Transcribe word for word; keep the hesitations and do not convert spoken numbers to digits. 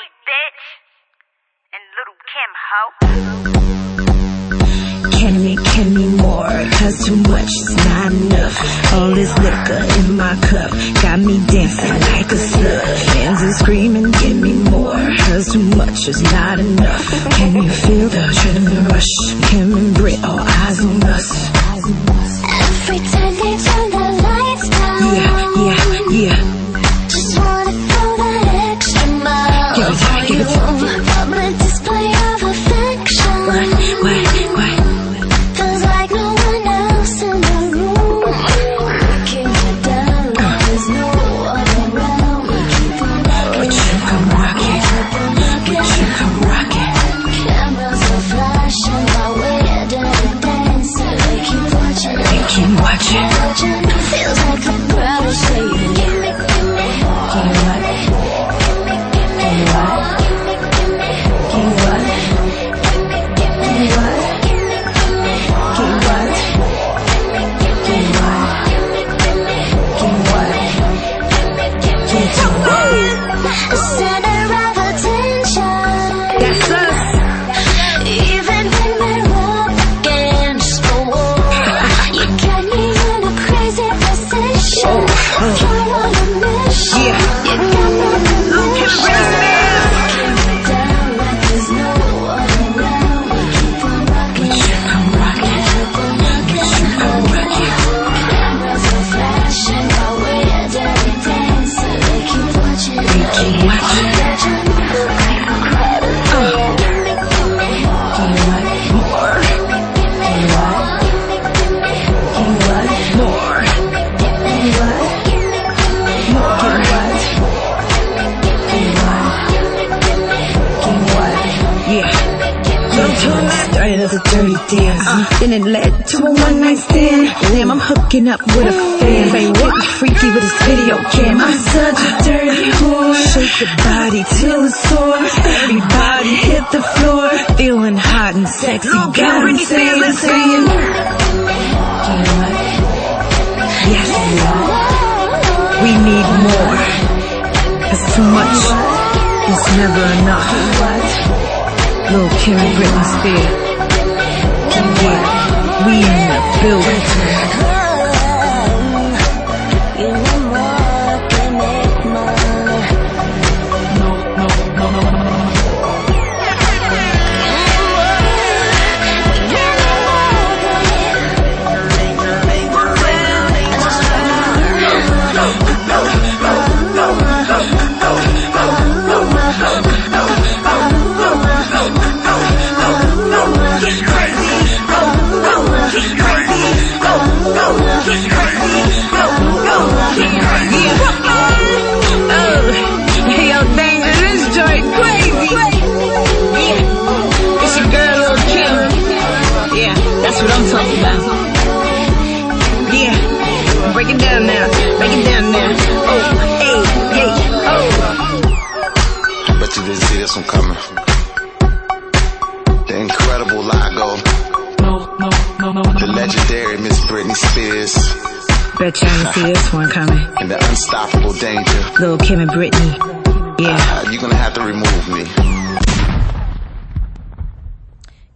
bitch. And Little Kim, ho. Can me, can me more, cause too much is not enough. All this liquor in my cup got me dancing like a slut. Fans are screaming, give me more, cause too much is not enough. Can you feel the adrenaline rush? Kim and Britt, all eyes on us. Every time they turn the lights down, Yeah, yeah, yeah. just wanna go that extra mile. Give it to me, give it to me. I'm a display of affection. What, what, what? Feels like no one else in the room. Keep it down, there's no one around. Keep on rocking. But you come rockin', but you come rockin'. Cameras are flashing my way, dirty dancing. They keep watching, They keep watching. watching. Feels like the crowd is saying, give me, give me. Give me what? Give me what? Give me what? Give me what? Give me what? Give me what? Give me what? Give it to me. The center of attention. That's us. Even when we're up against the wall, you got me in a crazy position. You're on a mission. Yeah. You got me on a mission. Kim and Britt. Keep it down like there's no one around. Keep on rocking. But you come rockin', but you come rockin'. Cameras are flashing my way, dirty dancing. They keep watching. They keep watching. Uh. Give me what? More. Give me what? Give me what? More. Give me what? More. Give me what? Give me what? Give me what? Yeah. Little Kim started as a dirty dance, uh, then it led to a one night stand. Damn, I'm hooking up with a fan. Getting freaky with his video cam. I'm such a dirty whore. Shake your body till it's sore. Everybody hit the floor. Feeling hot and sexy. Got him saying, saying, give me what? Yes, we need more. Cause too much is never enough. Little Kim and Britney Spears. Yeah, we in the building. You want more, can make more. No, no, no, no, no. What I'm talking about. Yeah, break it down now, break it down now. Oh, hey, hey, oh. I bet you didn't see this one coming. The incredible Lago. No, no, no, no, no. The legendary Miss Britney Spears. Bet you didn't see this one coming. And the unstoppable Danger. Little Kim and Britney. Yeah. Uh, you're gonna have to remove me.